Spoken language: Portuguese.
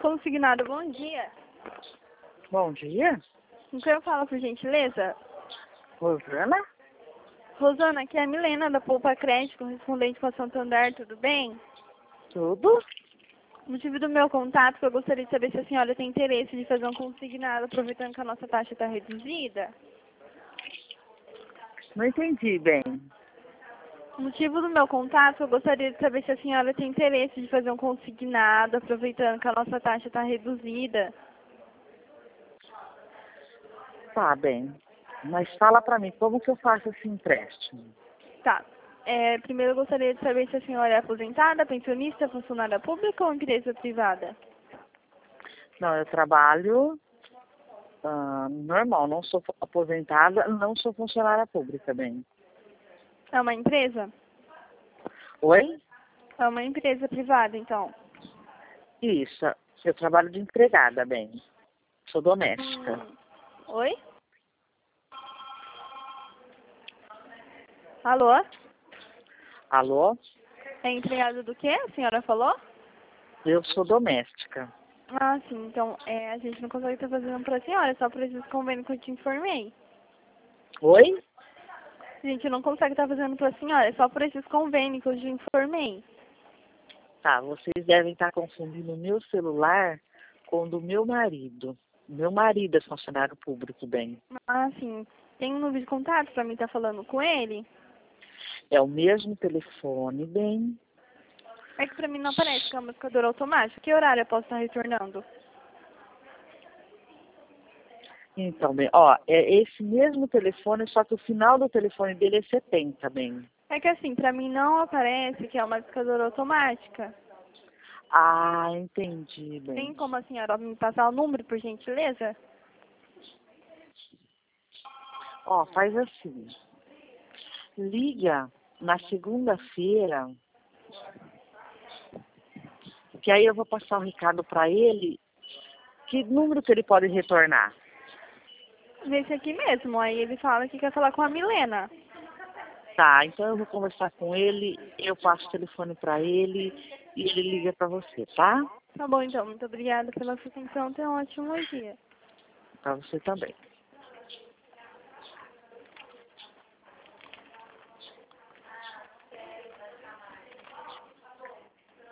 Consignado, bom dia. Bom dia, Com quem eu falo, por gentileza? Rosana. Rosana, aqui é a Milena, da Poupa Crédito, correspondente com a Santander, tudo bem? Tudo? O motivo do meu contato, que eu gostaria de saber se a senhora tem interesse de fazer um consignado, aproveitando que a nossa taxa está reduzida. Não entendi bem. O motivo do meu contato, eu gostaria de saber se a senhora tem interesse de fazer um consignado, aproveitando que a nossa taxa está reduzida. Tá bem. Mas fala pra mim, como que eu faço esse empréstimo? Tá. Primeiro eu gostaria de saber se a senhora é aposentada, pensionista, funcionária pública ou empresa privada? Não, eu trabalho normal, não sou aposentada, não sou funcionária pública, bem. É uma empresa? Oi? É uma empresa privada, então. Isso, eu trabalho de empregada, bem. Sou doméstica. Oi? Alô? Alô? É empregada do quê? A senhora falou? Eu sou doméstica. Ah, sim. Então, a gente não consegue estar fazendo pra senhora, só por esses convênios que eu te informei. Oi? A gente não consegue estar fazendo pra senhora, é só por esses convênios que eu te informei. Tá, vocês devem estar confundindo o meu celular com o do meu marido. Meu marido é funcionário público, bem. Ah, sim. Tem um número de contato pra mim estar falando com ele? É o mesmo telefone, bem. É que pra mim não aparece que é uma buscadora automática. Que horário eu posso estar retornando? Então, bem, ó, é esse mesmo telefone, só que o final do telefone dele é 70, bem. É que assim, pra mim não aparece que é uma buscadora automática. Ah, entendi, Tem bem. como a senhora me passar o número, por gentileza? Ó, faz assim. Liga na segunda-feira, que aí eu vou passar um recado para ele. Que número que ele pode retornar? Nesse aqui mesmo. Aí ele fala que quer falar com a Milena. Tá, então eu vou conversar com ele, eu passo o telefone para ele e ele liga para você, tá? Tá bom, então. Muito obrigada pela sua atenção. Tenha um ótimo dia. Para você também.